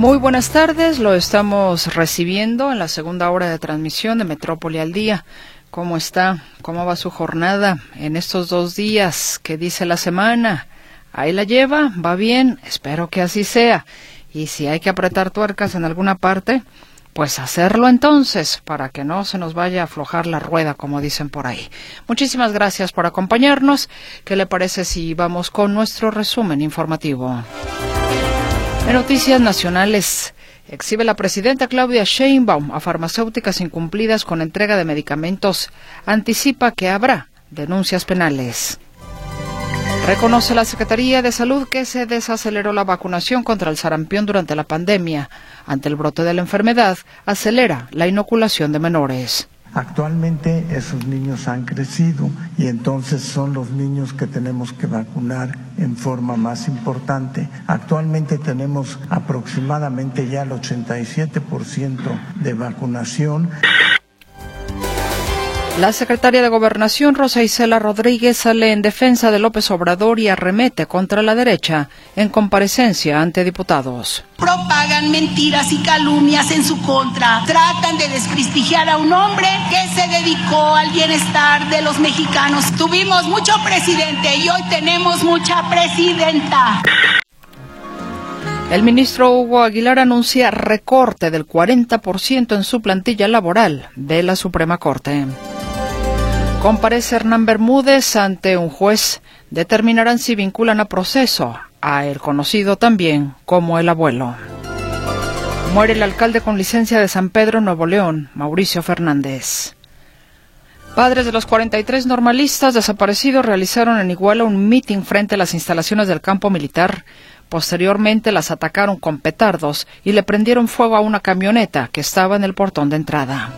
Muy buenas tardes, lo estamos recibiendo en la segunda hora de transmisión de Metrópoli al Día. ¿Cómo está? ¿Cómo va su jornada en estos 2 días? ¿Qué dice la semana? ¿Ahí la lleva? ¿Va bien? Espero que así sea. Y si hay que apretar tuercas en alguna parte, pues hacerlo entonces, para que no se nos vaya a aflojar la rueda, como dicen por ahí. Muchísimas gracias por acompañarnos. ¿Qué le parece si vamos con nuestro resumen informativo? En noticias nacionales, exhibe la presidenta Claudia Sheinbaum a farmacéuticas incumplidas con entrega de medicamentos. Anticipa que habrá denuncias penales. Reconoce la Secretaría de Salud que se desaceleró la vacunación contra el sarampión durante la pandemia. Ante el brote de la enfermedad, acelera la inoculación de menores. Actualmente esos niños han crecido y entonces son los niños que tenemos que vacunar en forma más importante. Actualmente tenemos aproximadamente ya el 87% de vacunación. La secretaria de Gobernación, Rosa Isela Rodríguez, sale en defensa de López Obrador y arremete contra la derecha en comparecencia ante diputados. Propagan mentiras y calumnias en su contra. Tratan de desprestigiar a un hombre que se dedicó al bienestar de los mexicanos. Tuvimos mucho presidente y hoy tenemos mucha presidenta. El ministro Hugo Aguilar anuncia recorte del 40% en su plantilla laboral de la Suprema Corte. Comparece Hernán Bermúdez ante un juez. Determinarán si vinculan a proceso a el conocido también como el abuelo. Muere el alcalde con licencia de San Pedro, Nuevo León, Mauricio Fernández. Padres de los 43 normalistas desaparecidos realizaron en Iguala un mitin frente a las instalaciones del campo militar. Posteriormente las atacaron con petardos y le prendieron fuego a una camioneta que estaba en el portón de entrada.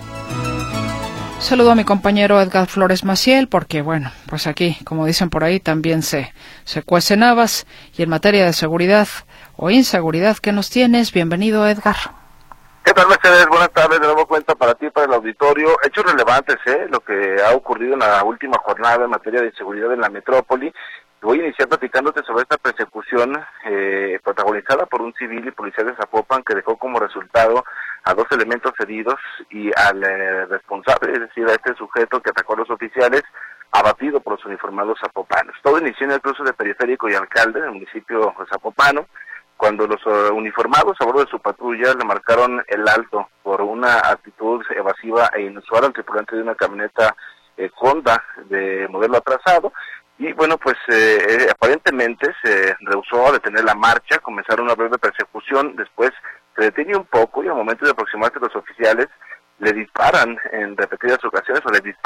Saludo a mi compañero Edgar Flores Maciel porque, bueno, pues aquí, como dicen por ahí, también se cuecen habas. Y en materia de seguridad o inseguridad, ¿qué nos tienes? Bienvenido, Edgar. ¿Qué tal, Mercedes? Buenas tardes, de nuevo cuenta para ti, para el auditorio. Hechos relevantes, lo que ha ocurrido en la última jornada en materia de inseguridad en la metrópoli. Voy a iniciar platicándote sobre esta persecución protagonizada por un civil y policía de Zapopan que dejó como resultado a 2 elementos heridos y al responsable, es decir, a este sujeto que atacó a los oficiales, abatido por los uniformados zapopanos. Todo inició en el cruce de Periférico y Alcalde, en el municipio de Zapopano, cuando los uniformados a bordo de su patrulla le marcaron el alto por una actitud evasiva e inusual al tripulante de una camioneta Honda de modelo atrasado. Y bueno, pues aparentemente se rehusó a detener la marcha, comenzaron una breve persecución, después se detiene un poco y al momento de aproximarse los oficiales le disparan en repetidas ocasiones,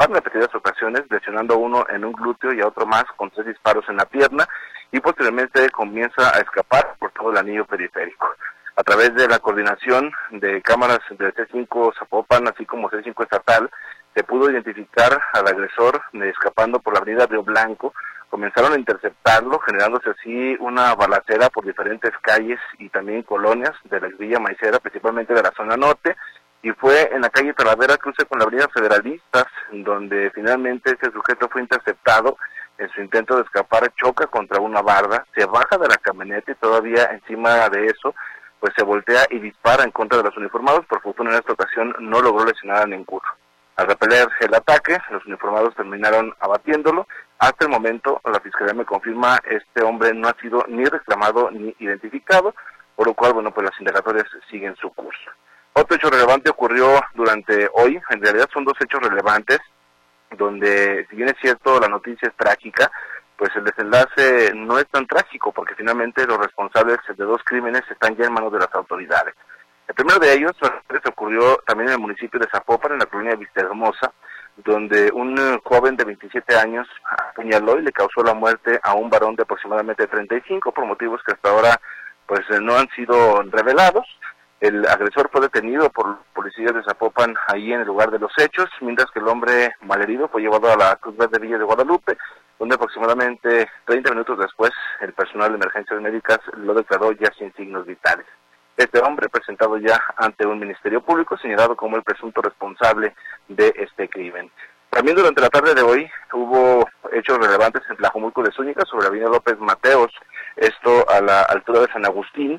lesionando a uno en un glúteo y a otro más con 3 disparos en la pierna, y posteriormente comienza a escapar por todo el anillo periférico. A través de la coordinación de cámaras del C5 Zapopan, así como C5 estatal, se pudo identificar al agresor escapando por la avenida Río Blanco. Comenzaron a interceptarlo, generándose así una balacera por diferentes calles y también colonias de la Villa Maicera, principalmente de la zona norte, y fue en la calle Talavera, cruce con la avenida Federalistas, donde finalmente este sujeto fue interceptado. En su intento de escapar choca contra una barda, se baja de la camioneta y todavía encima de eso pues se voltea y dispara en contra de los uniformados. Por fortuna en esta ocasión no logró lesionar a ninguno. Al repeler el ataque, los uniformados terminaron abatiéndolo. Hasta el momento, la Fiscalía me confirma, este hombre no ha sido ni reclamado ni identificado, por lo cual, bueno, pues las indagatorias siguen su curso. Otro hecho relevante ocurrió durante hoy, en realidad son 2 hechos relevantes, donde, si bien es cierto, la noticia es trágica, pues el desenlace no es tan trágico, porque finalmente los responsables de 2 crímenes están ya en manos de las autoridades. El primero de ellos ocurrió también en el municipio de Zapopan, en la colonia Vistahermosa, donde un joven de 27 años apuñaló y le causó la muerte a un varón de aproximadamente 35 por motivos que hasta ahora pues no han sido revelados. El agresor fue detenido por los policías de Zapopan ahí en el lugar de los hechos, mientras que el hombre malherido fue llevado a la Cruz Verde Villa de Guadalupe, donde aproximadamente 30 minutos después el personal de emergencias médicas lo declaró ya sin signos vitales. Este hombre presentado ya ante un ministerio público, señalado como el presunto responsable de este crimen. También durante la tarde de hoy hubo hechos relevantes en Tlajomulco de Zúñiga, sobre la avenida López Mateos, esto a la altura de San Agustín,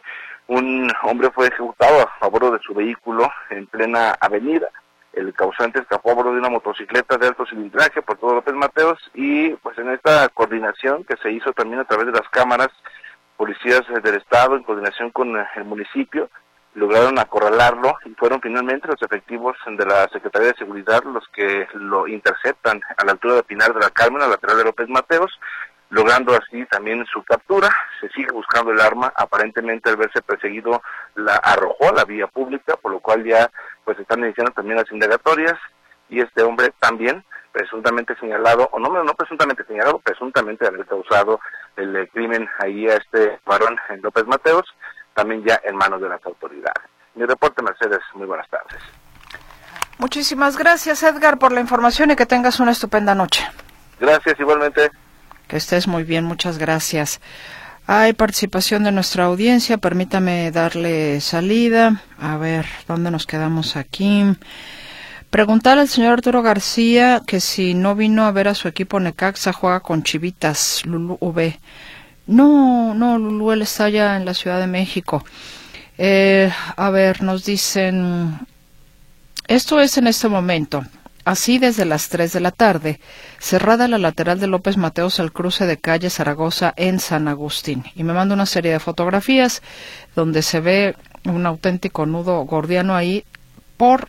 Un hombre fue ejecutado a bordo de su vehículo en plena avenida. El causante escapó a bordo de una motocicleta de alto cilindraje por todo López Mateos, y pues en esta coordinación que se hizo también a través de las cámaras, policías del estado en coordinación con el municipio lograron acorralarlo, y fueron finalmente los efectivos de la Secretaría de Seguridad los que lo interceptan a la altura de Pinar de la Carmen, a la lateral de López Mateos, logrando así también su captura. Se sigue buscando el arma. Aparentemente, al verse perseguido, la arrojó a la vía pública, por lo cual ya pues están iniciando también las indagatorias, y este hombre también presuntamente señalado, o no presuntamente señalado, presuntamente haber causado el crimen ahí a este varón en López Mateos, también ya en manos de las autoridades. Mi reporte, Mercedes, muy buenas tardes. Muchísimas gracias, Edgar, por la información, y que tengas una estupenda noche. Gracias, igualmente. Que estés muy bien, muchas gracias. Hay participación de nuestra audiencia, permítame darle salida. A ver, ¿dónde nos quedamos aquí? Preguntar al señor Arturo García que si no vino a ver a su equipo Necaxa, juega con Chivitas, Lulú V. No, Lulú, él está allá en la Ciudad de México. A ver, nos dicen, esto es en este momento. Así desde las 3 de la tarde, cerrada la lateral de López Mateos al cruce de calle Zaragoza en San Agustín. Y me manda una serie de fotografías donde se ve un auténtico nudo gordiano ahí por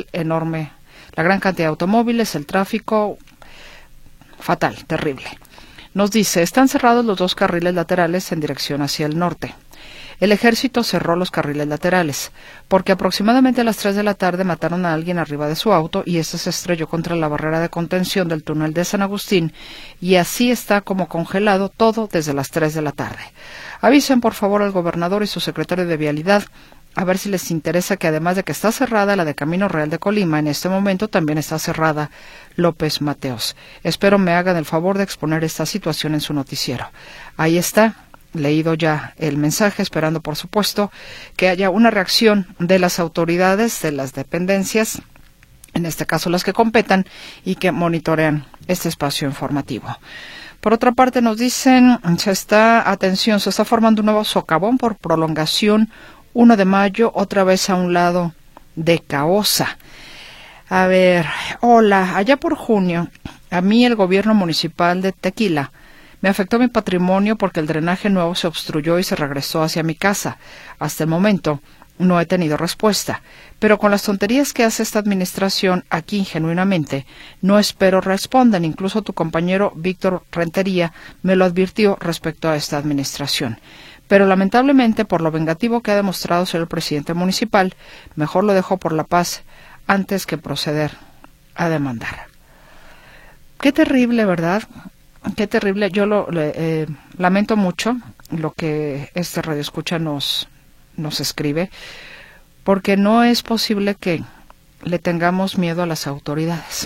la gran cantidad de automóviles, el tráfico fatal, terrible. Nos dice, están cerrados los 2 carriles laterales en dirección hacia el norte. El ejército cerró los carriles laterales, porque aproximadamente a las 3 de la tarde mataron a alguien arriba de su auto y este se estrelló contra la barrera de contención del túnel de San Agustín, y así está como congelado todo desde las 3 de la tarde. Avisen por favor al gobernador y su secretario de Vialidad, a ver si les interesa que además de que está cerrada la de Camino Real de Colima, en este momento también está cerrada López Mateos. Espero me hagan el favor de exponer esta situación en su noticiero. Ahí está. Leído ya el mensaje, esperando por supuesto que haya una reacción de las autoridades, de las dependencias, en este caso las que competan, y que monitorean este espacio informativo. Por otra parte nos dicen, se está formando un nuevo socavón por prolongación 1 de mayo, otra vez a un lado de Caosa. A ver, hola, allá por junio, a mí el gobierno municipal de Tequila me afectó mi patrimonio porque el drenaje nuevo se obstruyó y se regresó hacia mi casa. Hasta el momento no he tenido respuesta, pero con las tonterías que hace esta administración aquí genuinamente, no espero respondan. Incluso tu compañero Víctor Rentería me lo advirtió respecto a esta administración. Pero lamentablemente, por lo vengativo que ha demostrado ser el presidente municipal, mejor lo dejo por la paz antes que proceder a demandar. Qué terrible, ¿verdad? Qué terrible. Yo lamento mucho lo que este radioescucha nos escribe, porque no es posible que le tengamos miedo a las autoridades.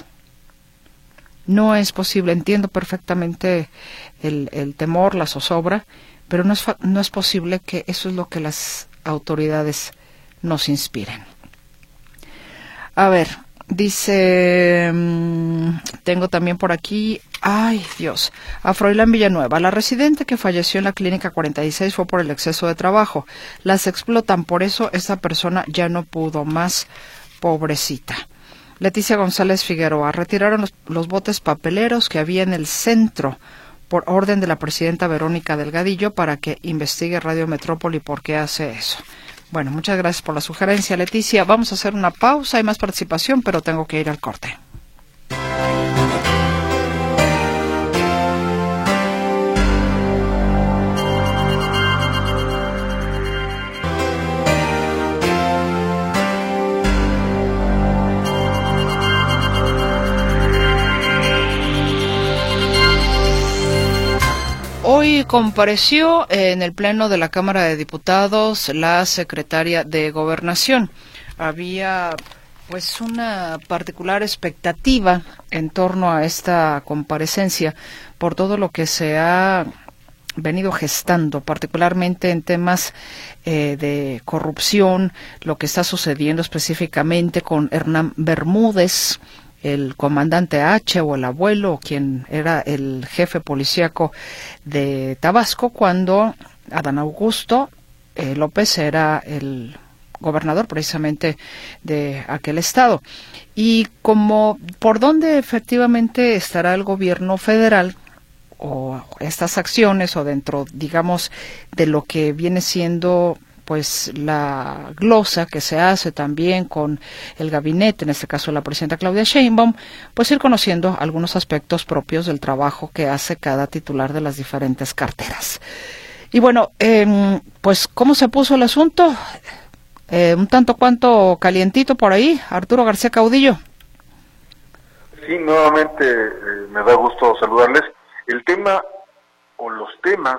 No es posible. Entiendo perfectamente el temor, la zozobra, pero no es posible que eso es lo que las autoridades nos inspiren. A ver, dice, tengo también por aquí, ay Dios, a Froilán Villanueva, la residente que falleció en la clínica 46 fue por el exceso de trabajo. Las explotan, por eso esta persona ya no pudo más, pobrecita. Leticia González Figueroa, retiraron los botes papeleros que había en el centro por orden de la presidenta Verónica Delgadillo para que investigue Radio Metrópoli por qué hace eso. Bueno, muchas gracias por la sugerencia, Leticia. Vamos a hacer una pausa, hay más participación, pero tengo que ir al corte. Hoy compareció en el Pleno de la Cámara de Diputados la secretaria de Gobernación. Había pues una particular expectativa en torno a esta comparecencia por todo lo que se ha venido gestando, particularmente en temas de corrupción, lo que está sucediendo específicamente con Hernán Bermúdez, el comandante H o el abuelo, quien era el jefe policíaco de Tabasco, cuando Adán Augusto López era el gobernador precisamente de aquel estado. Y como por dónde efectivamente estará el gobierno federal o estas acciones o dentro, digamos, de lo que viene siendo pues la glosa que se hace también con el gabinete, en este caso la presidenta Claudia Sheinbaum, pues ir conociendo algunos aspectos propios del trabajo que hace cada titular de las diferentes carteras. Y bueno, pues ¿cómo se puso el asunto? Un tanto cuanto calientito por ahí, Arturo García Caudillo. Sí, nuevamente me da gusto saludarles. El tema o los temas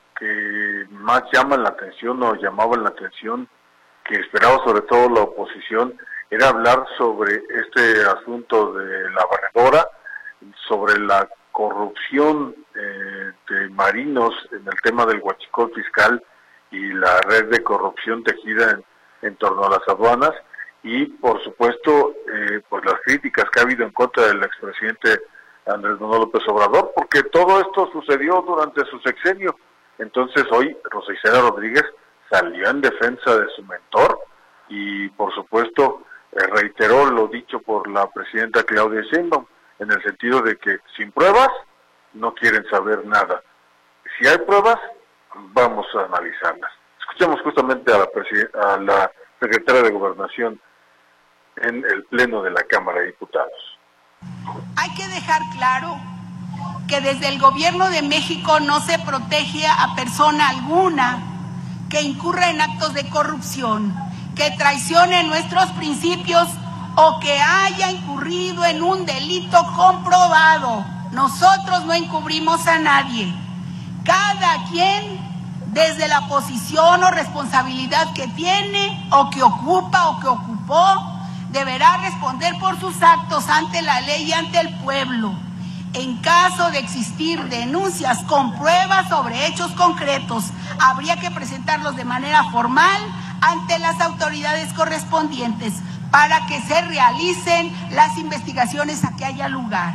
que más llaman la atención o llamaban la atención, que esperaba sobre todo la oposición, era hablar sobre este asunto de la barredora, sobre la corrupción de marinos en el tema del huachicol fiscal y la red de corrupción tejida en torno a las aduanas, y por supuesto pues las críticas que ha habido en contra del expresidente Andrés Manuel López Obrador, porque todo esto sucedió durante su sexenio. Entonces hoy Rosa Isela Rodríguez salió en defensa de su mentor y por supuesto reiteró lo dicho por la presidenta Claudia Sheinbaum, en el sentido de que sin pruebas no quieren saber nada. Si hay pruebas, vamos a analizarlas. Escuchemos justamente a la secretaria de Gobernación en el Pleno de la Cámara de Diputados. Hay que dejar claro que desde el gobierno de México no se protege a persona alguna que incurra en actos de corrupción, que traicione nuestros principios o que haya incurrido en un delito comprobado. Nosotros no encubrimos a nadie. Cada quien, desde la posición o responsabilidad que tiene o que ocupa o que ocupó, deberá responder por sus actos ante la ley y ante el pueblo. En caso de existir denuncias con pruebas sobre hechos concretos, habría que presentarlos de manera formal ante las autoridades correspondientes para que se realicen las investigaciones a que haya lugar.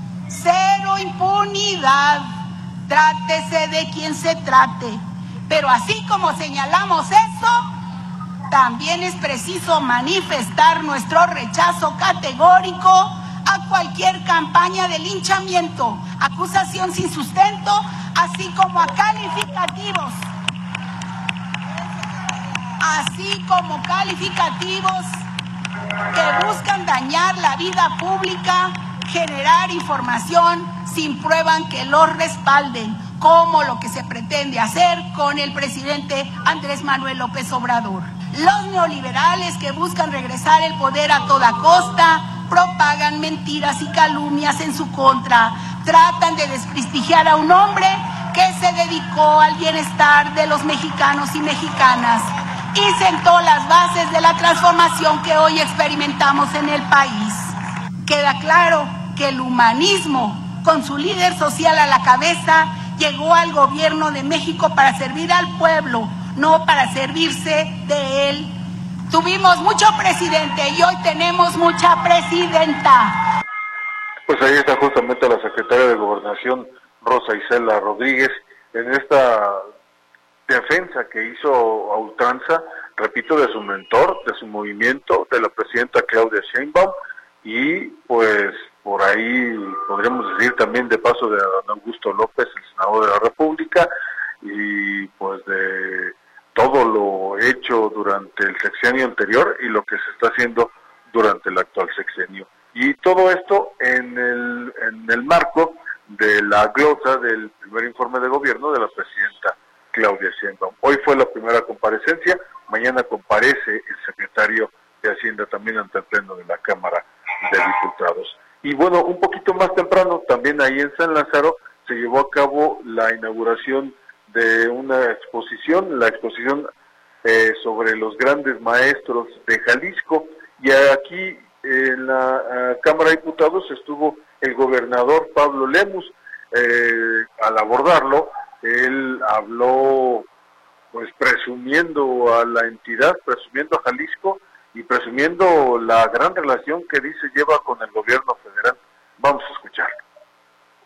Cero impunidad, trátese de quien se trate. Pero así como señalamos eso, también es preciso manifestar nuestro rechazo categórico a cualquier campaña de linchamiento, acusación sin sustento, así como a calificativos que buscan dañar la vida pública, generar información sin prueba que los respalden, como lo que se pretende hacer con el presidente Andrés Manuel López Obrador. Los neoliberales que buscan regresar el poder a toda costa propagan mentiras y calumnias en su contra, tratan de desprestigiar a un hombre que se dedicó al bienestar de los mexicanos y mexicanas y sentó las bases de la transformación que hoy experimentamos en el país. Queda claro que el humanismo, con su líder social a la cabeza, llegó al gobierno de México para servir al pueblo, no para servirse de él. Tuvimos mucho presidente y hoy tenemos mucha presidenta. Pues ahí está justamente la secretaria de Gobernación, Rosa Isela Rodríguez, en esta defensa que hizo a ultranza, repito, de su mentor, de su movimiento, de la presidenta Claudia Sheinbaum, y pues por ahí podríamos decir también de paso de Adán Augusto López, el senador de la República, y pues de todo lo hecho durante el sexenio anterior y lo que se está haciendo durante el actual sexenio. Y todo esto en el marco de la glosa del primer informe de gobierno de la presidenta Claudia Sheinbaum. Hoy fue la primera comparecencia, mañana comparece el secretario de Hacienda también ante el Pleno de la Cámara de Diputados. Y bueno, un poquito más temprano, también ahí en San Lázaro, se llevó a cabo la inauguración de una exposición, la exposición sobre los grandes maestros de Jalisco, y aquí en la Cámara de Diputados estuvo el gobernador Pablo Lemus. Al abordarlo, él habló pues presumiendo a la entidad, presumiendo a Jalisco y presumiendo la gran relación que dice lleva con el gobierno federal. Vamos a escucharlo.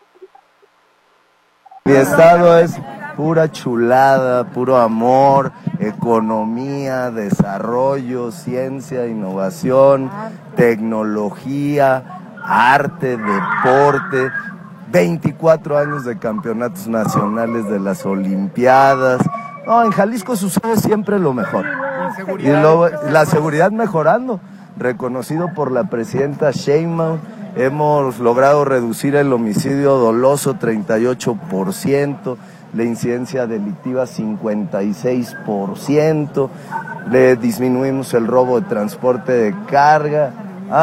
Mi estado es pura chulada, puro amor, economía, desarrollo, ciencia, innovación, tecnología, arte, deporte, 24 años de campeonatos nacionales de las Olimpiadas. No, en Jalisco sucede siempre lo mejor. Y la seguridad mejorando, reconocido por la presidenta Sheinbaum. Hemos logrado reducir el homicidio doloso 38%, la incidencia delictiva 56%, le disminuimos el robo de transporte de carga.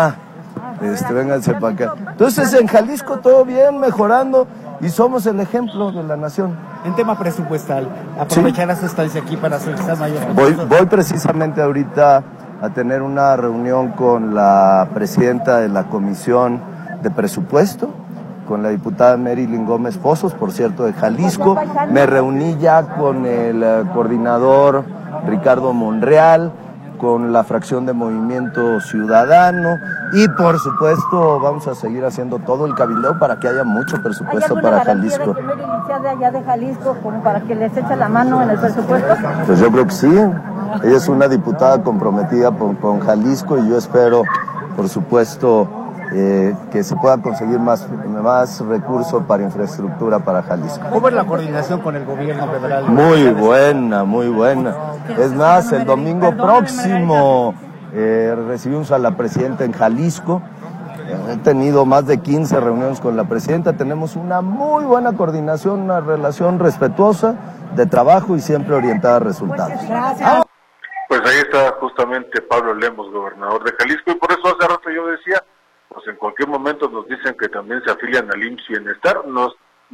Vénganse para acá. Entonces en Jalisco todo bien, mejorando, y somos el ejemplo de la nación. En tema presupuestal, ¿aprovecharás su estancia aquí para solicitar mayor? Voy precisamente ahorita a tener una reunión con la presidenta de la Comisión de Presupuesto, con la diputada Marilyn Gómez Pozos, por cierto, de Jalisco. Me reuní ya con el coordinador Ricardo Monreal, con la fracción de Movimiento Ciudadano, y por supuesto vamos a seguir haciendo todo el cabildeo para que haya mucho presupuesto para Jalisco. ¿Hay alguna garantía de allá de Jalisco como para que les eche la mano en el presupuesto? Pues yo creo que sí. Ella es una diputada comprometida con Jalisco, y yo espero, por supuesto, que se pueda conseguir más recursos para infraestructura para Jalisco. ¿Cómo es la coordinación con el gobierno federal? Muy buena, muy buena. Es más, el domingo próximo recibimos a la presidenta en Jalisco. He tenido más de 15 reuniones con la presidenta. Tenemos una muy buena coordinación, una relación respetuosa de trabajo y siempre orientada a resultados. Pues ahí está justamente Pablo Lemos, gobernador de Jalisco, y por eso hace rato yo decía, pues en cualquier momento nos dicen que también se afilian al IMSS Bienestar. No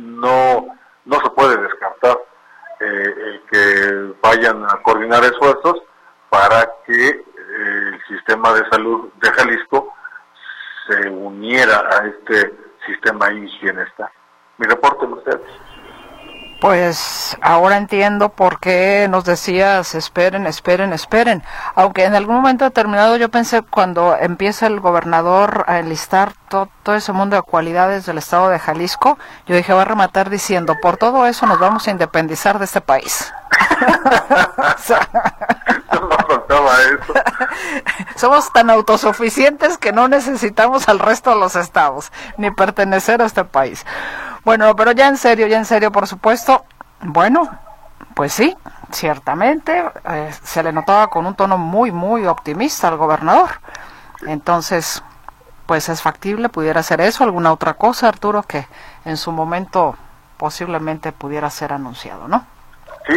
se puede descartar que vayan a coordinar esfuerzos para que el sistema de salud de Jalisco se uniera a este sistema IMSS Bienestar. Mi reporte, Mercedes. Pues ahora entiendo por qué nos decías esperen. Aunque en algún momento determinado yo pensé, cuando empieza el gobernador a enlistar todo ese mundo de cualidades del estado de Jalisco, yo dije, va a rematar diciendo, por todo eso nos vamos a independizar de este país. No contaba eso. Somos tan autosuficientes que no necesitamos al resto de los estados, ni pertenecer a este país. Bueno, pero ya en serio, por supuesto, bueno, pues sí, ciertamente, se le notaba con un tono muy, muy optimista al gobernador. Entonces, pues es factible, pudiera ser eso, alguna otra cosa, Arturo, que en su momento posiblemente pudiera ser anunciado, ¿no? Sí.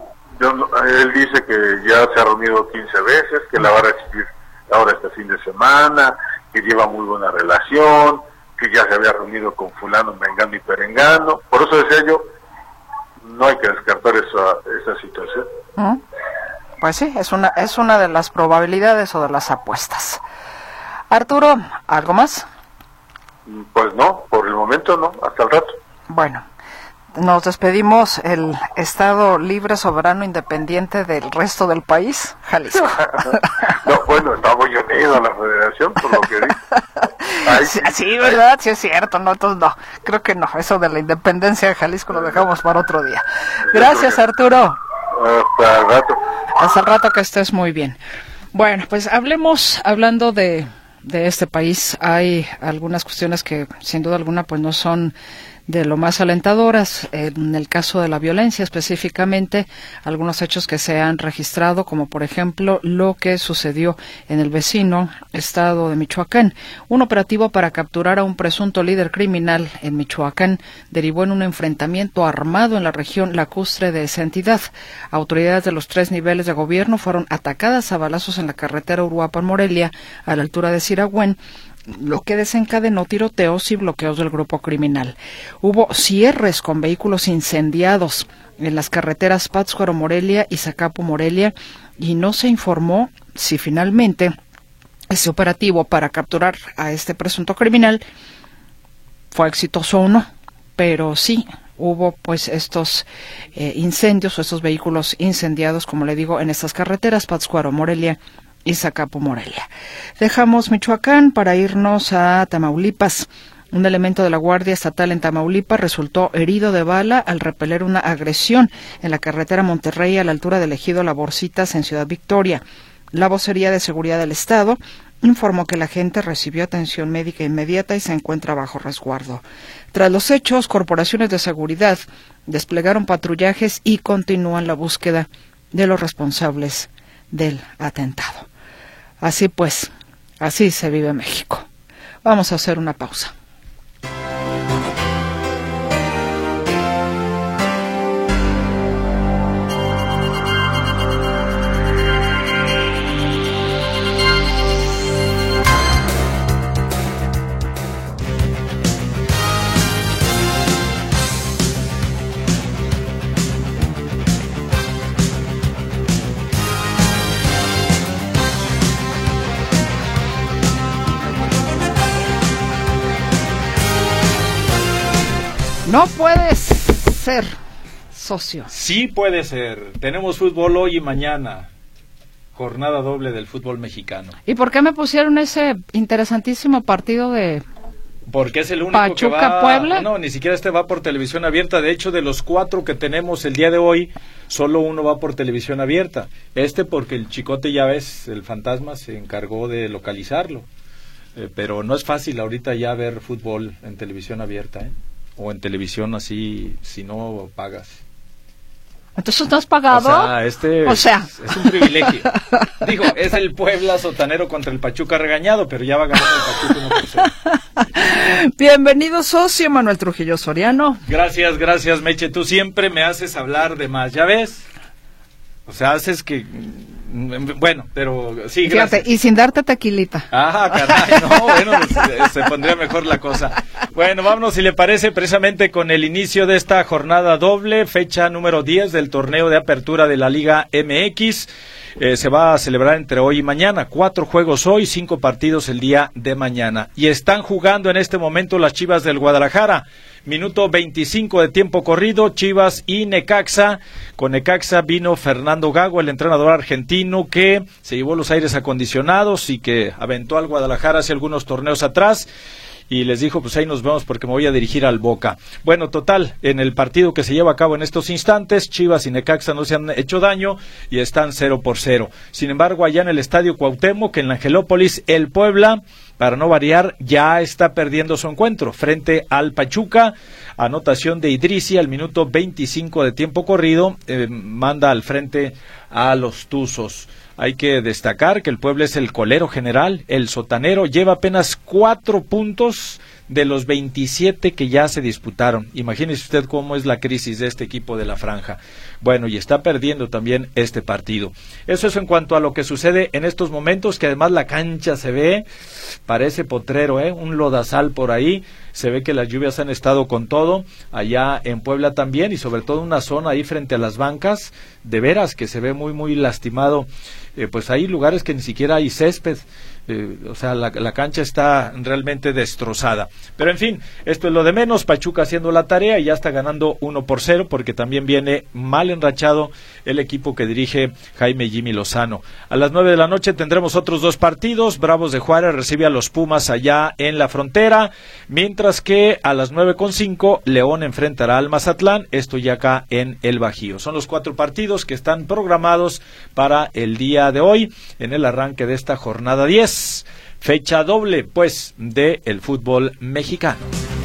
Él dice que ya se ha reunido 15 veces, que la va a recibir ahora este fin de semana, que lleva muy buena relación, que ya se había reunido con fulano, mengano y perengano. Por eso decía yo, no hay que descartar esa situación. Pues sí, es una de las probabilidades o de las apuestas. Arturo, ¿algo más? Pues no, por el momento no, hasta el rato. Bueno, nos despedimos, el Estado libre, soberano, independiente del resto del país, Jalisco. No, bueno, está muy unido a la federación, por lo que dice. Sí, ¿verdad? Sí es cierto, no, entonces no, creo que no, eso de la independencia de Jalisco lo dejamos para otro día. Gracias, Arturo. Hasta el rato. Hasta el rato, que estés muy bien. Bueno, pues hablando de este país, hay algunas cuestiones que sin duda alguna pues no son de lo más alentadoras. En el caso de la violencia específicamente, algunos hechos que se han registrado, como por ejemplo lo que sucedió en el vecino estado de Michoacán. Un operativo para capturar a un presunto líder criminal en Michoacán derivó en un enfrentamiento armado en la región lacustre de esa entidad. Autoridades de los 3 niveles de gobierno fueron atacadas a balazos en la carretera Uruapan-Morelia, a la altura de Siragüen, lo que desencadenó tiroteos y bloqueos del grupo criminal. Hubo cierres con vehículos incendiados en las carreteras Pátzcuaro-Morelia y Zacapu-Morelia, y no se informó si finalmente ese operativo para capturar a este presunto criminal fue exitoso o no, pero sí hubo pues estos incendios o estos vehículos incendiados, como le digo, en estas carreteras Pátzcuaro-Morelia y Zacapu-Morelia. Dejamos Michoacán para irnos a Tamaulipas. Un elemento de la Guardia Estatal en Tamaulipas resultó herido de bala al repeler una agresión en la carretera Monterrey a la altura del ejido Laborcitas en Ciudad Victoria. La Vocería de Seguridad del Estado informó que la agente recibió atención médica inmediata y se encuentra bajo resguardo. Tras los hechos, corporaciones de seguridad desplegaron patrullajes y continúan la búsqueda de los responsables del atentado. Así pues, así se vive México. Vamos a hacer una pausa. No puedes ser socio. Sí puede ser. Tenemos fútbol hoy y mañana. Jornada doble del fútbol mexicano. ¿Y por qué me pusieron ese interesantísimo partido de Porque es el único Pachuca, que va... Puebla? No, ni siquiera este va por televisión abierta. De hecho, de los 4 que tenemos el día de hoy, solo uno va por televisión abierta. Porque el Chicote, ya ves, el fantasma se encargó de localizarlo. Pero no es fácil ahorita ya ver fútbol en televisión abierta, o en televisión así, si no pagas. ¿Entonces no has pagado? Es un privilegio. Digo, es el Puebla sotanero contra el Pachuca regañado, pero ya va a ganar el Pachuca 1-0. Bienvenido, socio Manuel Trujillo Soriano. Gracias, Meche. Tú siempre me haces hablar de más, ¿ya ves? O sea, haces que... Bueno, pero sí, gracias. Fíjate, y sin darte tequilita. Caray, no, bueno, se pondría mejor la cosa. Bueno, vámonos, si le parece, precisamente con el inicio de esta jornada doble, fecha número 10 del torneo de apertura de la Liga MX. Se va a celebrar entre hoy y mañana, 4 juegos hoy, 5 partidos el día de mañana. Y están jugando en este momento las Chivas del Guadalajara. Minuto 25 de tiempo corrido, Chivas y Necaxa. Con Necaxa vino Fernando Gago, el entrenador argentino que se llevó los aires acondicionados y que aventó al Guadalajara hace algunos torneos atrás. Y les dijo, pues ahí nos vemos porque me voy a dirigir al Boca. Bueno, total, en el partido que se lleva a cabo en estos instantes, Chivas y Necaxa no se han hecho daño y están 0-0. Sin embargo, allá en el Estadio Cuauhtémoc, en la Angelópolis, el Puebla, para no variar, ya está perdiendo su encuentro frente al Pachuca. Anotación de Idrissi al minuto 25 de tiempo corrido, manda al frente a los Tuzos. Hay que destacar que el Puebla es el colero general, el sotanero, lleva apenas 4 puntos de los 27 que ya se disputaron. Imagínese usted cómo es la crisis de este equipo de la franja. Bueno, y está perdiendo también este partido. Eso es en cuanto a lo que sucede en estos momentos, que además la cancha se ve, parece potrero, un lodazal por ahí. Se ve que las lluvias han estado con todo, allá en Puebla también, y sobre todo una zona ahí frente a las bancas, de veras que se ve muy, muy lastimado. Pues hay lugares que ni siquiera hay césped. O sea, la cancha está realmente destrozada. Pero en fin, esto es lo de menos. Pachuca haciendo la tarea y ya está ganando 1-0 porque también viene mal enrachado el equipo que dirige Jaime Jimmy Lozano. A las 9 de la noche tendremos otros 2 partidos. Bravos de Juárez recibe a los Pumas allá en la frontera, mientras que a las 9:05 León enfrentará al Mazatlán, esto ya acá en el Bajío. Son los 4 partidos que están programados para el día de hoy en el arranque de esta jornada 10. Fecha doble, pues, de el fútbol mexicano.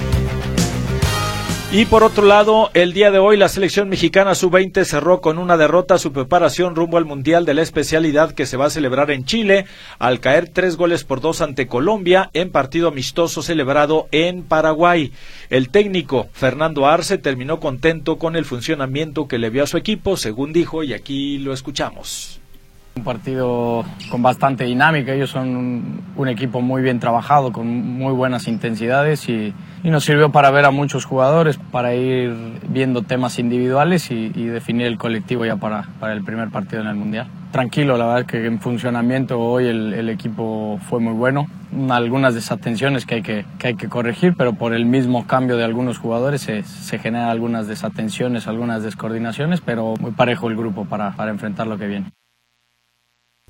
Y por otro lado, el día de hoy la selección mexicana sub-20 cerró con una derrota su preparación rumbo al Mundial de la especialidad que se va a celebrar en Chile, al caer 3-2 ante Colombia en partido amistoso celebrado en Paraguay. El técnico Fernando Arce terminó contento con el funcionamiento que le vio a su equipo, según dijo, y aquí lo escuchamos. Un partido con bastante dinámica, ellos son un equipo muy bien trabajado, con muy buenas intensidades y nos sirvió para ver a muchos jugadores, para ir viendo temas individuales y definir el colectivo ya para el primer partido en el Mundial. Tranquilo, la verdad que en funcionamiento hoy el equipo fue muy bueno, algunas desatenciones que hay que corregir, pero por el mismo cambio de algunos jugadores se generan algunas desatenciones, algunas descoordinaciones, pero muy parejo el grupo para enfrentar lo que viene.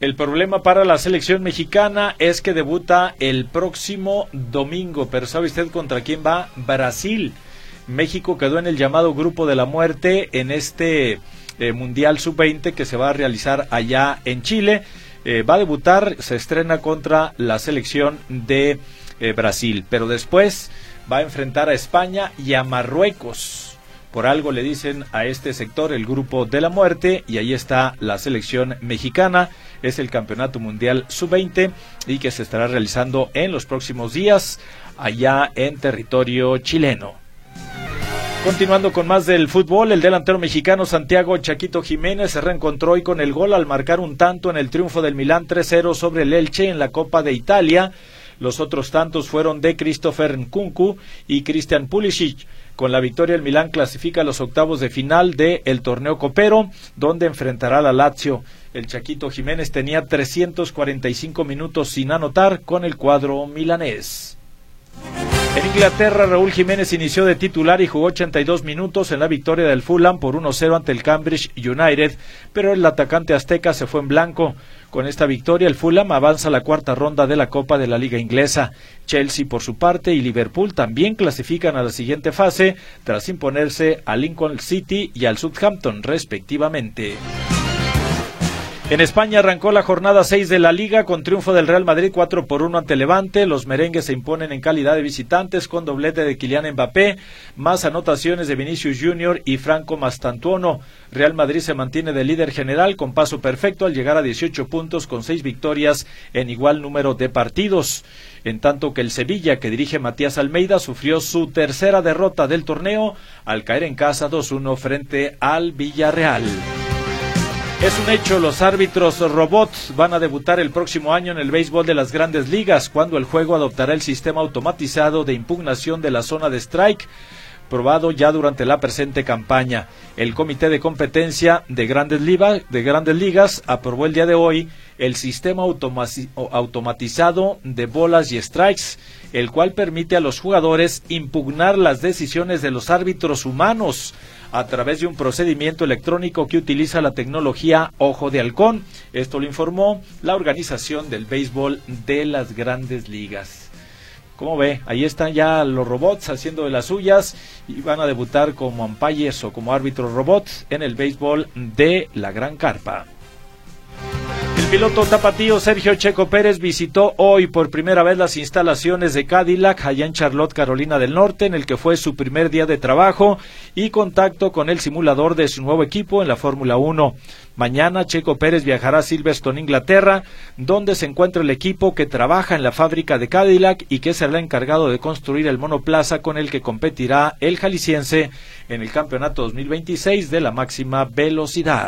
El problema para la selección mexicana es que debuta el próximo domingo, pero ¿sabe usted contra quién va? Brasil. México quedó en el llamado grupo de la muerte en este Mundial Sub-20 que se va a realizar allá en Chile. Va a debutar, se estrena contra la selección de Brasil, pero después va a enfrentar a España y a Marruecos. Por algo le dicen a este sector el grupo de la muerte, y ahí está la selección mexicana. Es el Campeonato Mundial Sub-20 y que se estará realizando en los próximos días allá en territorio chileno. Continuando con más del fútbol, el delantero mexicano Santiago Chaquito Jiménez se reencontró hoy con el gol al marcar un tanto en el triunfo del Milán 3-0 sobre el Elche en la Copa de Italia. Los otros tantos fueron de Christopher Nkunku y Christian Pulisic. Con la victoria, el Milán clasifica a los octavos de final del torneo copero, donde enfrentará a la Lazio. El Chaquito Jiménez tenía 345 minutos sin anotar con el cuadro milanés. En Inglaterra, Raúl Jiménez inició de titular y jugó 82 minutos en la victoria del Fulham por 1-0 ante el Cambridge United, pero el atacante azteca se fue en blanco. Con esta victoria, el Fulham avanza a la cuarta ronda de la Copa de la Liga Inglesa. Chelsea, por su parte, y Liverpool también clasifican a la siguiente fase, tras imponerse al Lincoln City y al Southampton, respectivamente. En España arrancó la jornada 6 de la Liga con triunfo del Real Madrid 4-1 ante Levante. Los merengues se imponen en calidad de visitantes con doblete de Kylian Mbappé, más anotaciones de Vinicius Junior y Franco Mastantuono. Real Madrid se mantiene de líder general con paso perfecto al llegar a 18 puntos con 6 victorias en igual número de partidos. En tanto que el Sevilla, que dirige Matías Almeida, sufrió su tercera derrota del torneo al caer en casa 2-1 frente al Villarreal. Es un hecho, los árbitros robots van a debutar el próximo año en el béisbol de las Grandes Ligas, cuando el juego adoptará el sistema automatizado de impugnación de la zona de strike, probado ya durante la presente campaña. El Comité de Competencia de Grandes Ligas aprobó el día de hoy el sistema automatizado de bolas y strikes, el cual permite a los jugadores impugnar las decisiones de los árbitros humanos a través de un procedimiento electrónico que utiliza la tecnología Ojo de Halcón. Esto lo informó la Organización del Béisbol de las Grandes Ligas. ¿Cómo ve? Ahí están ya los robots haciendo de las suyas y van a debutar como umpires o como árbitros robots en el béisbol de la Gran Carpa. El piloto tapatío Sergio Checo Pérez visitó hoy por primera vez las instalaciones de Cadillac allá en Charlotte, Carolina del Norte, en el que fue su primer día de trabajo y contacto con el simulador de su nuevo equipo en la Fórmula 1. Mañana Checo Pérez viajará a Silverstone, Inglaterra, donde se encuentra el equipo que trabaja en la fábrica de Cadillac y que será el encargado de construir el monoplaza con el que competirá el jalisciense en el campeonato 2026 de la máxima velocidad.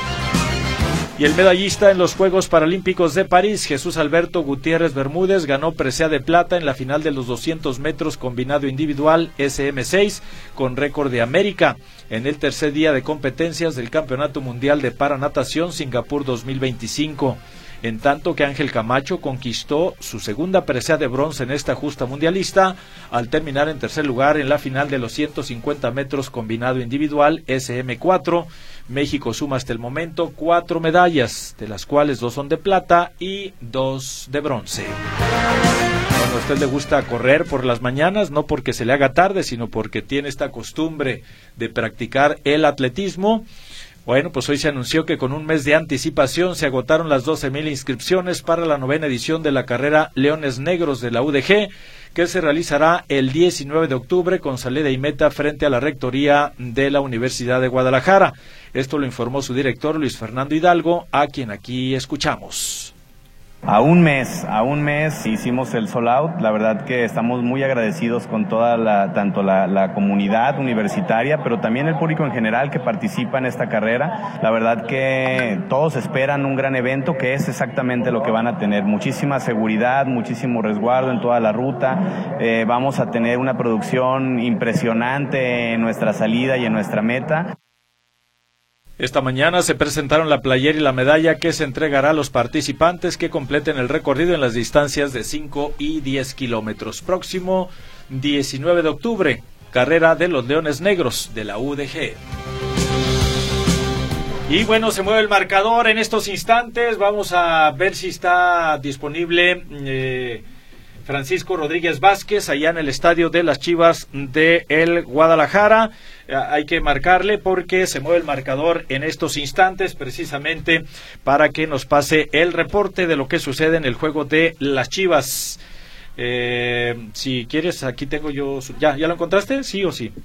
Y el medallista en los Juegos Paralímpicos de París, Jesús Alberto Gutiérrez Bermúdez, ganó presea de plata en la final de los 200 metros combinado individual SM6 con récord de América en el tercer día de competencias del Campeonato Mundial de Paranatación Singapur 2025. En tanto que Ángel Camacho conquistó su segunda presea de bronce en esta justa mundialista al terminar en tercer lugar en la final de los 150 metros combinado individual SM4. México suma hasta el momento 4 medallas, de las cuales 2 son de plata y 2 de bronce. Cuando a usted le gusta correr por las mañanas, no porque se le haga tarde, sino porque tiene esta costumbre de practicar el atletismo, bueno, pues hoy se anunció que con un mes de anticipación se agotaron las 12,000 inscripciones para la 9ª edición de la carrera Leones Negros de la UDG, que se realizará el 19 de octubre con salida y meta frente a la Rectoría de la Universidad de Guadalajara. Esto lo informó su director Luis Fernando Hidalgo, a quien aquí escuchamos. A un mes hicimos el sold out. La verdad que estamos muy agradecidos con toda tanto la comunidad universitaria, pero también el público en general que participa en esta carrera. La verdad que todos esperan un gran evento, que es exactamente lo que van a tener. Muchísima seguridad, muchísimo resguardo en toda la ruta. Vamos a tener una producción impresionante en nuestra salida y en nuestra meta. Esta mañana se presentaron la playera y la medalla que se entregará a los participantes que completen el recorrido en las distancias de 5 y 10 kilómetros. Próximo 19 de octubre, carrera de los Leones Negros de la UDG. Y bueno, se mueve el marcador en estos instantes. Vamos a ver si está disponible Francisco Rodríguez Vázquez allá en el estadio de las Chivas de el Guadalajara. Hay que marcarle porque se mueve el marcador en estos instantes precisamente para que nos pase el reporte de lo que sucede en el juego de las Chivas. Si quieres, aquí tengo yo... ¿Ya lo encontraste? ¿Sí o sí?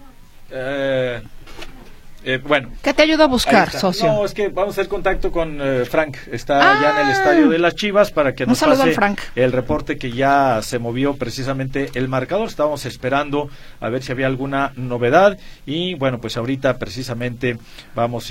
Bueno. ¿Qué te ayuda a buscar, socio? No, es que vamos a hacer contacto con Frank. Está ya en el estadio de las Chivas para que nos pase el reporte que ya se movió precisamente el marcador. Estábamos esperando a ver si había alguna novedad y bueno, pues ahorita precisamente vamos a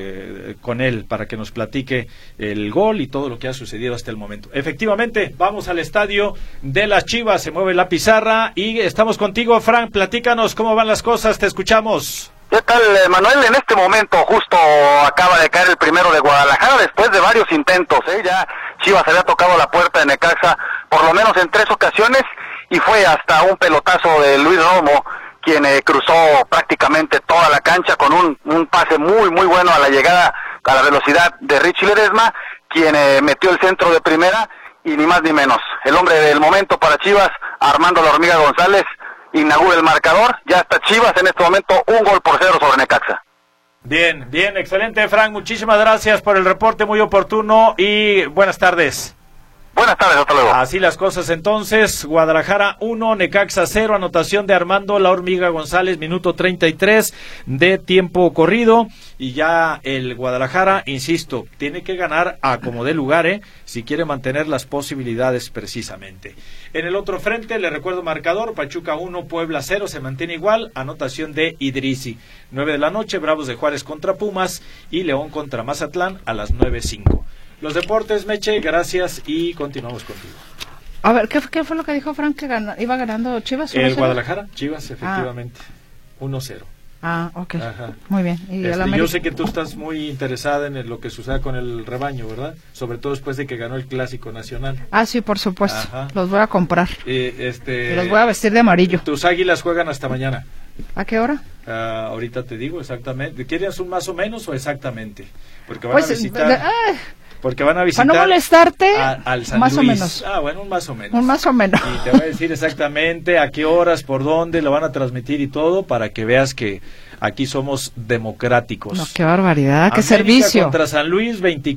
ir con él para que nos platique el gol y todo lo que ha sucedido hasta el momento. Efectivamente, vamos al estadio de las Chivas, se mueve la pizarra y estamos contigo, Frank. Platícanos cómo van las cosas, te escuchamos. ¿Qué tal, Manuel? En este momento justo acaba de caer el primero de Guadalajara después de varios intentos, Ya Chivas había tocado la puerta de Necaxa por lo menos en 3 ocasiones y fue hasta un pelotazo de Luis Romo quien cruzó prácticamente toda la cancha con un pase muy bueno a la llegada a la velocidad de Richie Ledesma, quien metió el centro de primera y ni más ni menos. El hombre del momento para Chivas, Armando La Hormiga González, inaugura el marcador. Ya está Chivas en este momento 1-0 sobre Necaxa. Bien, excelente, Frank, muchísimas gracias por el reporte, muy oportuno y buenas tardes. Buenas tardes, hasta luego. Así las cosas entonces, Guadalajara 1, Necaxa 0, anotación de Armando La Hormiga González, minuto 33 de tiempo corrido, y ya el Guadalajara, insisto, tiene que ganar a como dé lugar, si quiere mantener las posibilidades precisamente. En el otro frente, le recuerdo marcador, Pachuca 1, Puebla 0, se mantiene igual, anotación de Idrisi. 9 de la noche, Bravos de Juárez contra Pumas y León contra Mazatlán a las 9:05. Los deportes, Meche, gracias y continuamos contigo. A ver, ¿qué fue lo que dijo Frank que iba ganando Chivas? El Guadalajara, Chivas, efectivamente, 1-0. Ah, ok. Ajá. Muy bien. ¿Y yo sé que tú estás muy interesada en lo que suceda con el rebaño, ¿verdad? Sobre todo después de que ganó el Clásico Nacional. Ah, sí, por supuesto. Ajá. Los voy a comprar. Y los voy a vestir de amarillo. Tus Águilas juegan hasta mañana. ¿A qué hora? Ahorita te digo exactamente. ¿Quieres un más o menos o exactamente? Porque van a visitar... Porque van a visitar... Para no molestarte, al San más Luis. O menos. Bueno, un más o menos. Un más o menos. Y te voy a decir exactamente a qué horas, por dónde lo van a transmitir y todo, para que veas que aquí somos democráticos. No, qué barbaridad, qué América servicio. Contra San Luis,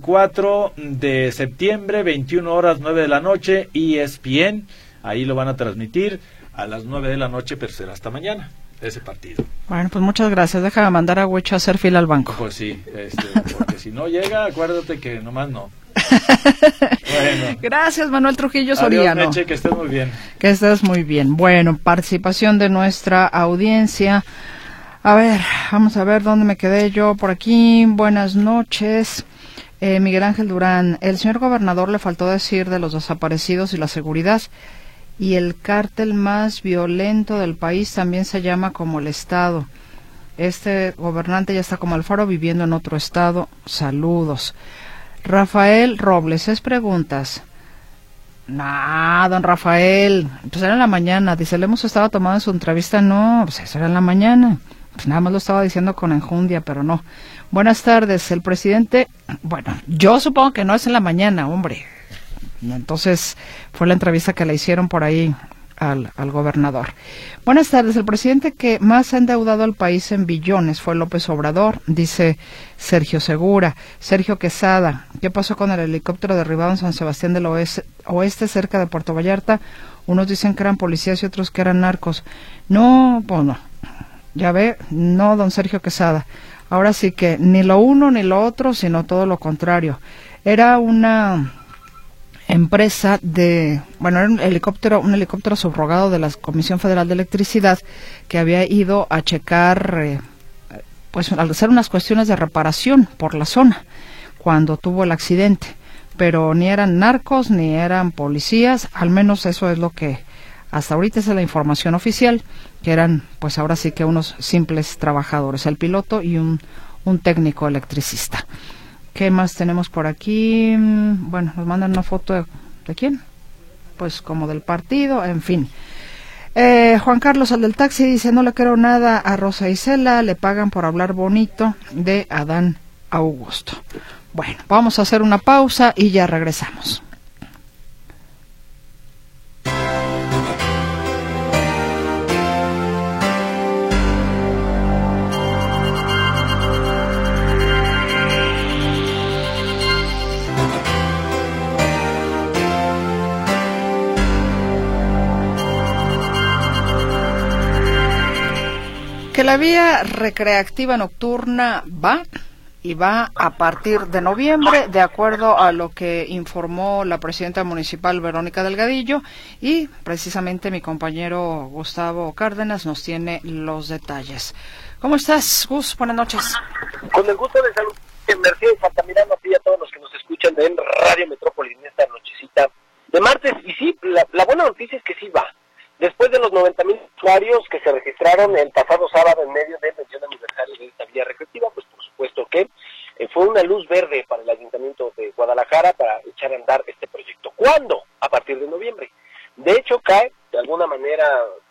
24 de septiembre, 21 horas, 9 de la noche, ESPN. Ahí lo van a transmitir a las 9 de la noche, pero será hasta mañana ese partido. Bueno, pues muchas gracias. Déjame mandar a Huecho a hacer fila al banco. Pues sí, porque si no llega, acuérdate que nomás no. Bueno. Gracias, Manuel Trujillo Soriano. Adiós, Meche, que estés muy bien. Que estés muy bien. Bueno, participación de nuestra audiencia. A ver, vamos a ver dónde me quedé yo por aquí. Buenas noches. Miguel Ángel Durán. El señor gobernador le faltó decir de los desaparecidos y la seguridad. Y el cártel más violento del país también se llama como el Estado. Este gobernante ya está como Alfaro viviendo en otro estado. Saludos. Rafael Robles, es preguntas. Nah, don Rafael, pues era en la mañana. Dice, le hemos estado tomando su entrevista. No, pues eso era en la mañana. Pues nada más lo estaba diciendo con enjundia, pero no. Buenas tardes, el presidente. Bueno, yo supongo que no es en la mañana, hombre. Entonces fue la entrevista que le hicieron por ahí al gobernador. Buenas tardes, el presidente que más ha endeudado al país en billones fue López Obrador, dice Sergio Segura. Sergio Quesada, ¿qué pasó con el helicóptero derribado en San Sebastián del Oeste cerca de Puerto Vallarta? Unos dicen que eran policías y otros que eran narcos. No, pues no. Ya ve, no, don Sergio Quesada. Ahora sí que ni lo uno ni lo otro, sino todo lo contrario. Era una empresa era un helicóptero subrogado de la Comisión Federal de Electricidad que había ido a checar, pues al hacer unas cuestiones de reparación por la zona cuando tuvo el accidente, pero ni eran narcos ni eran policías, al menos eso es lo que hasta ahorita es la información oficial, que eran pues ahora sí que unos simples trabajadores, el piloto y un técnico electricista. ¿Qué más tenemos por aquí? Bueno, nos mandan una foto de quién, pues como del partido, en fin. Juan Carlos, el del taxi, dice, no le creo nada a Rosa Isela, le pagan por hablar bonito de Adán Augusto. Bueno, vamos a hacer una pausa y ya regresamos. Que la vía recreativa nocturna va a partir de noviembre, de acuerdo a lo que informó la presidenta municipal Verónica Delgadillo, y precisamente mi compañero Gustavo Cárdenas nos tiene los detalles. ¿Cómo estás, Gus? Buenas noches. Con el gusto de saludar en Mercedes Altamirano a ti y a todos los que nos escuchan en Radio Metrópoli en esta nochecita de martes. Y sí, la buena noticia es que sí va. Después de los 90,000 usuarios que se registraron el pasado sábado en medio del 20 aniversario de esta vía recreativa, pues por supuesto que fue una luz verde para el Ayuntamiento de Guadalajara para echar a andar este proyecto. ¿Cuándo? A partir de noviembre. De hecho, cae de alguna manera,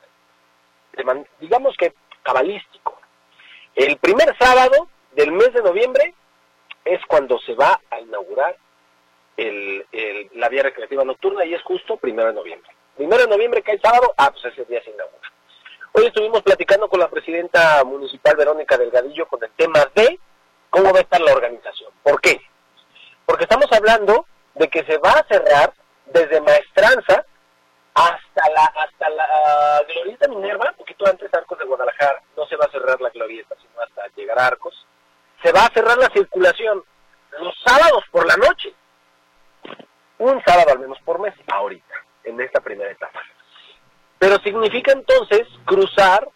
digamos que cabalístico. El primer sábado del mes de noviembre es cuando se va a inaugurar la vía recreativa nocturna, y es justo 1 de noviembre. 1 de noviembre cae sábado, pues ese día se inaugura. Hoy estuvimos platicando con la presidenta municipal Verónica Delgadillo con el tema de cómo va a estar la organización. ¿Por qué? Porque estamos hablando de que se va a cerrar desde Maestranza hasta la Glorieta Minerva, un poquito antes de Arcos de Guadalajara. No se va a cerrar la Glorieta, sino hasta llegar a Arcos. Se va a cerrar la circulación los sábados por la noche. Un sábado al menos por mes, ahorita, en esta primera etapa. Pero significa entonces cruzar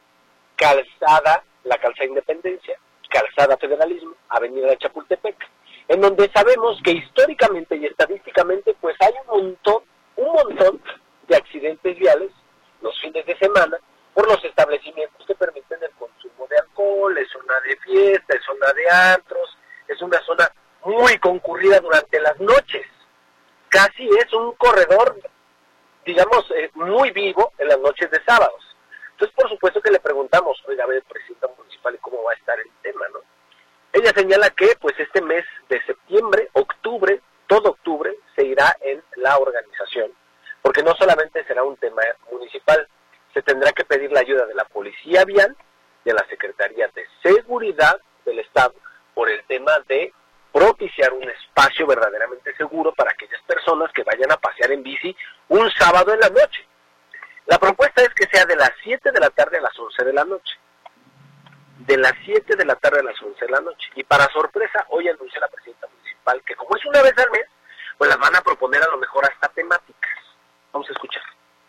la calzada Independencia, calzada Federalismo, avenida de Chapultepec, en donde sabemos que históricamente y estadísticamente pues hay un montón de accidentes viales los fines de semana por los establecimientos que permiten el consumo de alcohol. Es zona de fiesta, es zona de antros, es una zona muy concurrida durante las noches. Casi es un corredor, digamos, muy vivo en las noches de sábados. Entonces, por supuesto que le preguntamos, oiga, a ver, presidenta municipal, ¿y cómo va a estar el tema, no? Ella señala que, pues, este mes de septiembre, octubre, todo octubre, se irá en la organización, porque no solamente será un tema municipal, se tendrá que pedir la ayuda de la Policía Vial, de la Secretaría de Seguridad del Estado, por el tema de propiciar un espacio verdaderamente seguro para aquellas personas que vayan a pasear en bici un sábado en la noche. La propuesta es que sea de las 7 de la tarde a las 11 de la noche. De las 7 de la tarde a las 11 de la noche. Y para sorpresa, hoy anunció la presidenta municipal que como es una vez al mes, pues las van a proponer a lo mejor hasta temáticas. Vamos a escuchar.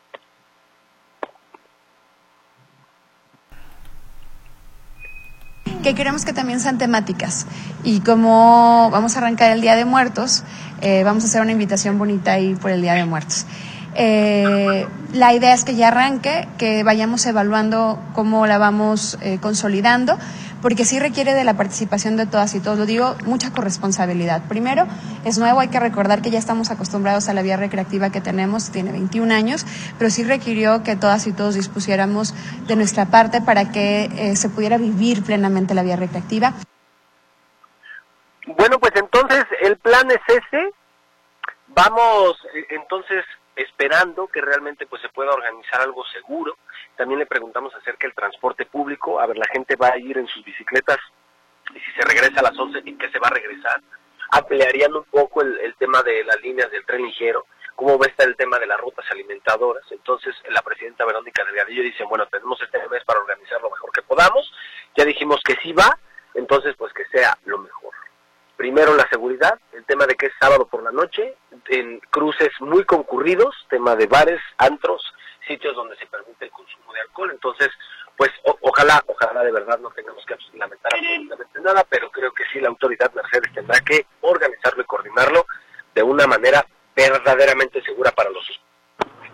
Que queremos que también sean temáticas, y como vamos a arrancar el Día de Muertos, vamos a hacer una invitación bonita ahí por el Día de Muertos. La idea es que ya arranque, que vayamos evaluando cómo la vamos consolidando, porque sí requiere de la participación de todas y todos, lo digo, mucha corresponsabilidad. Primero, es nuevo, hay que recordar que ya estamos acostumbrados a la vía recreativa que tenemos, tiene 21 años, pero sí requirió que todas y todos dispusiéramos de nuestra parte para que se pudiera vivir plenamente la vía recreativa. Bueno, pues entonces el plan es ese. Vamos entonces esperando que realmente pues se pueda organizar algo seguro. También le preguntamos acerca del transporte público. A ver, la gente va a ir en sus bicicletas, y si se regresa a las 11, ¿en qué se va a regresar? Ampliarían un poco el tema de las líneas del tren ligero. ¿Cómo va a estar el tema de las rutas alimentadoras? Entonces la presidenta Verónica Delgadillo dice, bueno, tenemos este mes para organizar lo mejor que podamos. Ya dijimos que sí va, entonces pues que sea lo mejor. Primero la seguridad, el tema de que es sábado por la noche, en cruces muy concurridos, tema de bares, antros, sitios donde se permite el consumo de alcohol. Entonces, pues ojalá de verdad no tengamos que lamentar absolutamente nada, pero creo que sí la autoridad Mercedes tendrá que organizarlo y coordinarlo de una manera verdaderamente segura para los usuarios.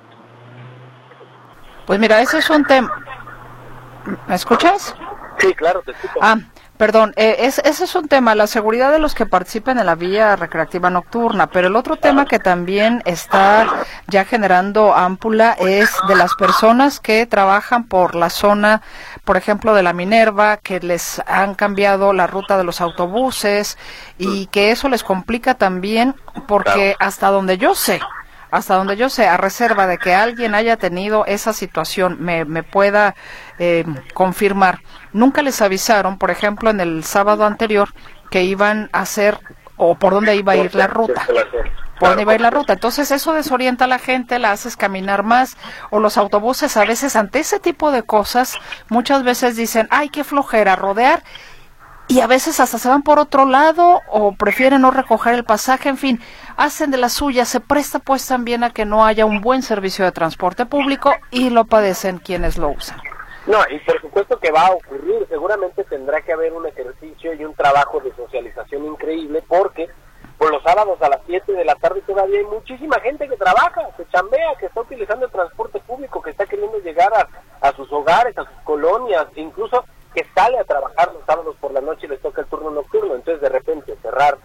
Pues mira, ese es un tema. ¿Me escuchas? Sí, claro, te escucho. Perdón, ese es un tema, la seguridad de los que participen en la vía recreativa nocturna, pero el otro tema que también está ya generando ámpula es de las personas que trabajan por la zona, por ejemplo, de la Minerva, que les han cambiado la ruta de los autobuses y que eso les complica también porque hasta donde yo sé, a reserva de que alguien haya tenido esa situación, me pueda confirmar, nunca les avisaron, por ejemplo, en el sábado anterior, que iban a hacer, o por dónde iba a ir la ruta. Por dónde iba a ir la ruta. Entonces, eso desorienta a la gente, la haces caminar más, o los autobuses a veces, ante ese tipo de cosas, muchas veces dicen, ay, qué flojera, rodear, y a veces hasta se van por otro lado o prefieren no recoger el pasaje, en fin, hacen de la suya, se presta pues también a que no haya un buen servicio de transporte público y lo padecen quienes lo usan. No, y por supuesto que va a ocurrir, seguramente tendrá que haber un ejercicio y un trabajo de socialización increíble porque por los sábados a las 7 de la tarde todavía hay muchísima gente que trabaja, que chambea, que está utilizando el transporte público, que está queriendo llegar a sus hogares, a sus colonias, incluso que sale a trabajar los sábados por la noche y les toca el turno nocturno. Entonces de repente cerrar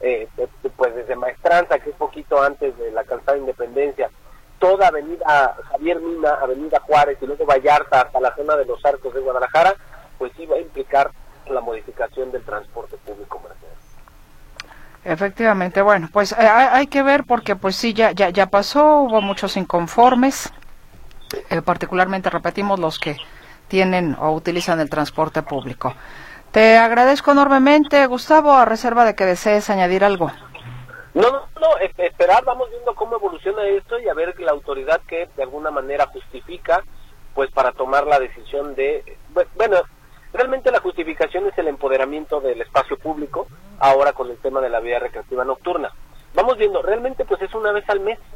pues desde Maestranza, que es poquito antes de la Calzada Independencia, toda avenida Javier Mina, avenida Juárez y luego Vallarta hasta la zona de los Arcos de Guadalajara, pues sí va a implicar la modificación del transporte público, Mercedes. Efectivamente, bueno, pues hay que ver porque pues sí, ya pasó, hubo muchos inconformes, particularmente, repetimos, los que tienen o utilizan el transporte público. Te agradezco enormemente, Gustavo, a reserva de que desees añadir algo. No, esperar, vamos viendo cómo evoluciona esto y a ver la autoridad que de alguna manera justifica, pues para tomar la decisión de, bueno, realmente la justificación es el empoderamiento del espacio público, ahora con el tema de la vía recreativa nocturna. Vamos viendo, realmente pues es una vez al mes.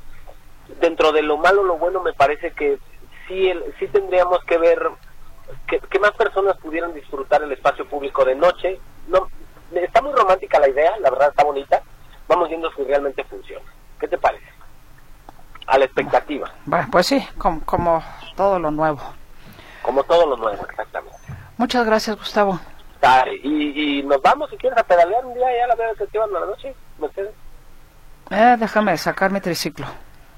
Dentro de lo malo, lo bueno, me parece que sí tendríamos que ver que más personas pudieran disfrutar el espacio público de noche. No, está muy romántica la idea, la verdad está bonita. Vamos viendo si realmente funciona. ¿Qué te parece? A la expectativa. Bueno, pues sí, como todo lo nuevo. Como todo lo nuevo, exactamente. Muchas gracias, Gustavo. Dale, y nos vamos, si quieres, a pedalear un día ya la veo que te van a la noche, Mercedes. Déjame sacar mi triciclo.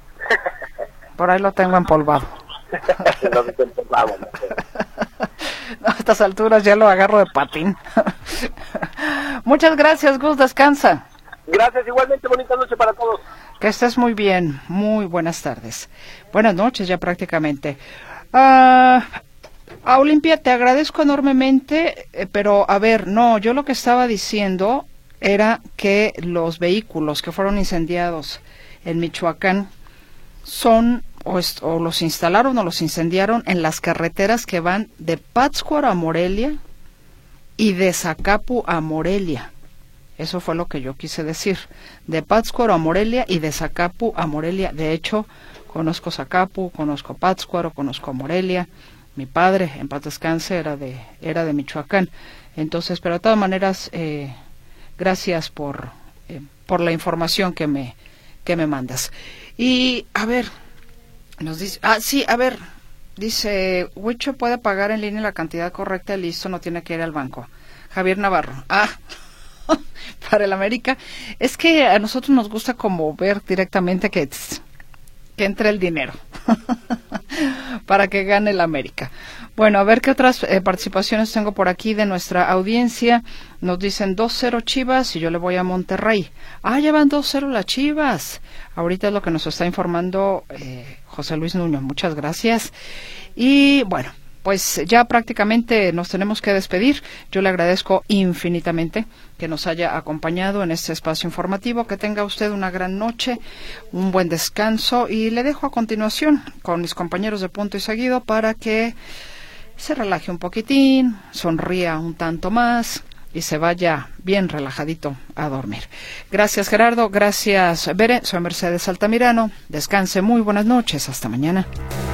Por ahí lo tengo empolvado. No se empolvado, a estas alturas ya lo agarro de patín. Muchas gracias, Gus, descansa. Gracias, igualmente, bonita noche para todos. Que estés muy bien, muy buenas tardes. Buenas noches ya prácticamente. A Olimpia, te agradezco enormemente, pero a ver, no, yo lo que estaba diciendo era que los vehículos que fueron incendiados en Michoacán son o los instalaron o los incendiaron en las carreteras que van de Pátzcuaro a Morelia y de Zacapu a Morelia. Eso fue lo que yo quise decir. De Pátzcuaro a Morelia y de Zacapu a Morelia. De hecho, conozco Zacapu, conozco Pátzcuaro, conozco Morelia. Mi padre, en paz descanse, era de Michoacán. Entonces, pero de todas maneras, gracias por la información que me mandas. Y, a ver, nos dice, dice, Huicho puede pagar en línea la cantidad correcta y listo, no tiene que ir al banco. Javier Navarro, para el América, es que a nosotros nos gusta como ver directamente que entre el dinero para que gane el América. Bueno, a ver qué otras participaciones tengo por aquí de nuestra audiencia. Nos dicen 2-0 Chivas y yo le voy a Monterrey. Ya van 2-0 las Chivas. Ahorita es lo que nos está informando José Luis Nuño. Muchas gracias. Y bueno, pues ya prácticamente nos tenemos que despedir. Yo le agradezco infinitamente que nos haya acompañado en este espacio informativo. Que tenga usted una gran noche, un buen descanso y le dejo a continuación con mis compañeros de Punto y Seguido para que se relaje un poquitín, sonría un tanto más y se vaya bien relajadito a dormir. Gracias, Gerardo. Gracias, Bere. Soy Mercedes Altamirano. Descanse. Muy buenas noches. Hasta mañana.